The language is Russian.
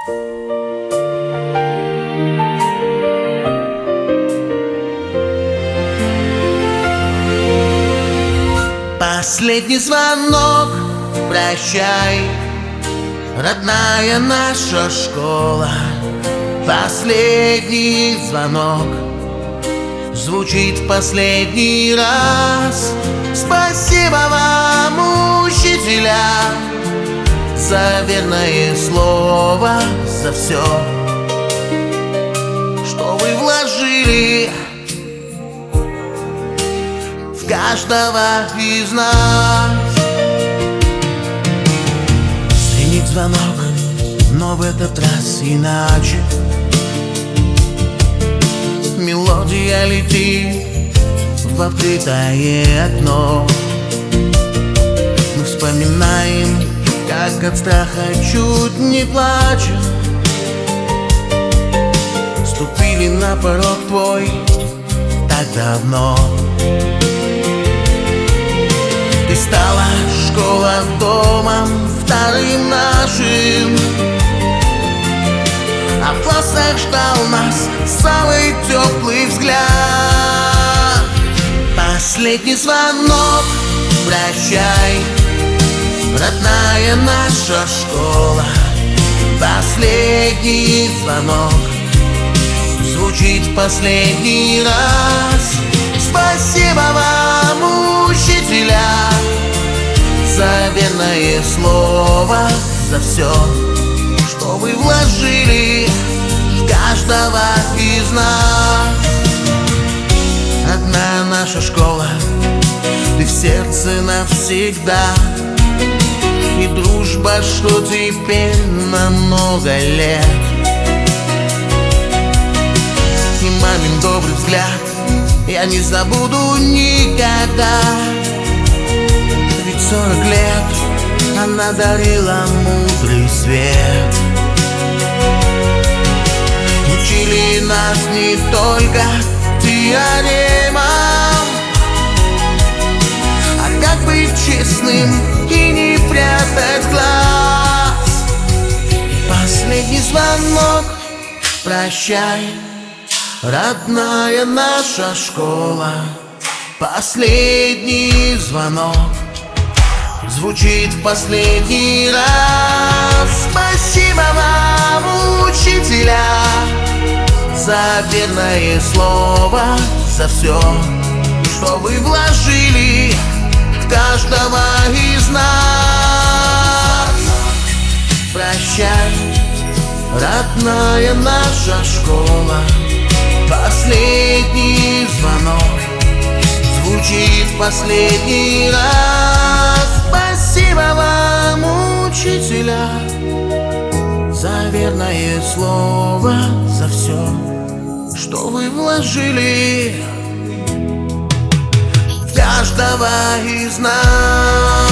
Последний звонок, прощай, родная наша школа. Последний звонок звучит в последний раз. Спасибо вам, учителя, за верное слово, за все, что вы вложили в каждого из нас. Звенит звонок, но в этот раз иначе. Мелодия летит в открытое окно. Мы вспоминаем, как от страха чуть не плачем ступили на порог твой так давно. И стала школа домом вторым нашим, а в классах ждал нас самый теплый взгляд. Последний звонок, прощай, родная наша школа. Последний звонок звучит в последний раз. Спасибо вам, учителя, за верное слово, за все, что вы вложили в каждого из нас. Одна наша школа, ты в сердце навсегда. И дружба, что теперь на много лет. И мамин добрый взгляд я не забуду никогда. Ведь 40 лет она дарила мудрый свет. Учили нас не только теоремам, а как быть честным и не прятать глаз. Последний звонок, прощай, родная наша школа. Последний звонок звучит в последний раз. Спасибо вам, учителя, за верное слово, за все, что вы вложили в каждого из нас. Прощай, родная наша школа. Последний звонок звучит в последний раз. Спасибо вам, учителя, за верное слово, за все, что вы вложили в каждого из нас.